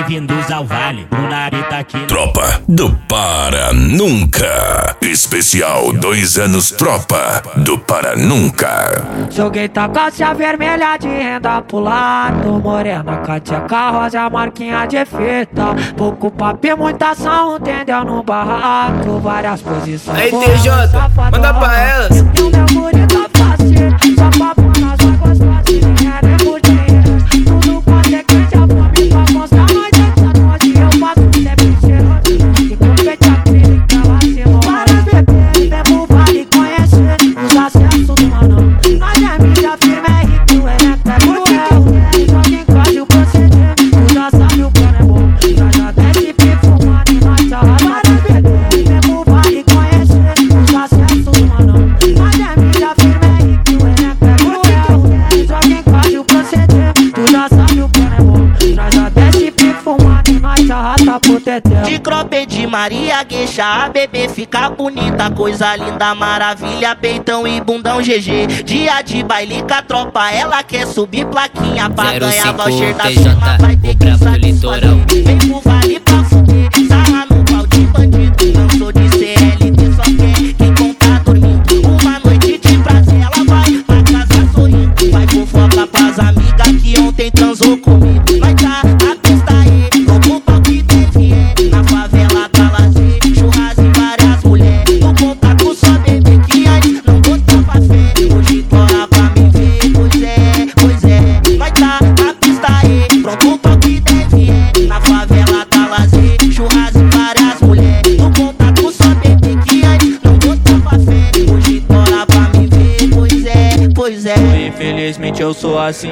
Bem-vindos ao Vale, o Nari tá aqui. Tropa do Para Nunca. Especial 2 anos Tropa do Para Nunca. Joguei tua calça vermelha de renda pro lado, morena, cateca rosa, marquinha de fita. Pouco papo e muita ação, entendeu? No barraco, várias posições. Aí, TJ, manda pra elas. Eu meu bonito fácil, só papo nas águas fáceis, dinheiro é por dinheiro. Tudo consequência, fome pra mostrar, mas essa noite eu passo sempre cheiroso. E compete a clínica, ela se morre. Para beber, mesmo vale conhecer os acessos do manão. Nós é mídia firme, é rico, ereto, é cruel. Só quem quase o proceder, tu já sabe o plano é bom. Nós já desce perfumado e nós já para beber, mesmo vale conhecer os acessos do manão. Nós é mídia firme, é rico, ereto, é cruel. Só quem quase o proceder, tu já sabe o plano é bom. Nós já desce perfumado e nós já rata pro tetel. De cropped de Maria Gueixa, a bebê fica bonita, coisa linda, maravilha, peitão e bundão GG. Dia de baile com a tropa, ela quer subir plaquinha pra ganhar voucher da firma, vai ter que satisfazer. Vem pro vale pra fuder, sarra no pau de bandido. Não sou de CLT, só quer quem conta dormindo. Uma noite de prazer, ela vai pra casa sorrindo. Vai fofoca pras amigas que ontem transou comigo. Vai tá a pista aí, como o pau que teve na favela tá lazer, churras e várias mulheres. No contato só bebê que antes não botava fé. Hoje tora pra me ver, pois é. Vai tá a pista aí, pronto pra que deve na favela tá lazer, churras e várias mulheres. No contato só bebê que antes não botava fé. Hoje tora pra me ver, pois é. Infelizmente eu sou assim.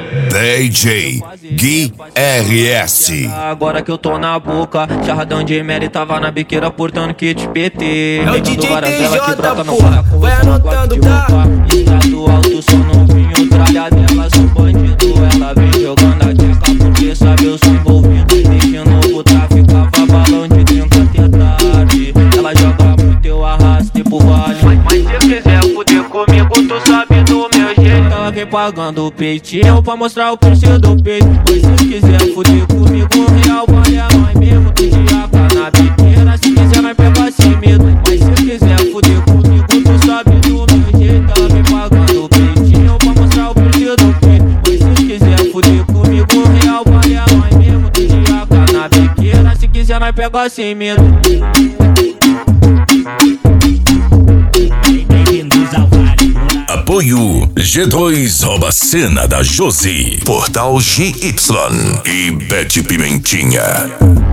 DJ Gui RS. Agora que eu tô na boca, charradão de Mary tava na biqueira portando kit PT. É o DJ TJ, no porra, vai anotando, tá? Estado alto, só não vinho, tralha dela, sou bandido. Ela vem jogando a tcheca porque sabe eu sou envolvido. Desde novo traficava balão de 30 até tarde. Ela joga muito, eu arrasto e pro vale. Mas se quiser fuder comigo, tu sabe do meu jeito. Ela vem pagando o peitinho pra mostrar o preço do peito. Pois se quiser fuder comigo, real vale a nós mesmo. Tijaca na biqueira, se quiser nós pega sem medo. Mas se quiser fuder comigo, tu sabe do meu jeito. Ela vem pagando o peitinho pra mostrar o preço do peito. Pois se quiser fuder comigo, real vale a nós mesmo. Tijaca na biqueira, se quiser nós pega sem medo. Bem-vindos ao Vale. Apoio G2 Rouba Cena da Josi, Portal GY e Bete Pimentinha.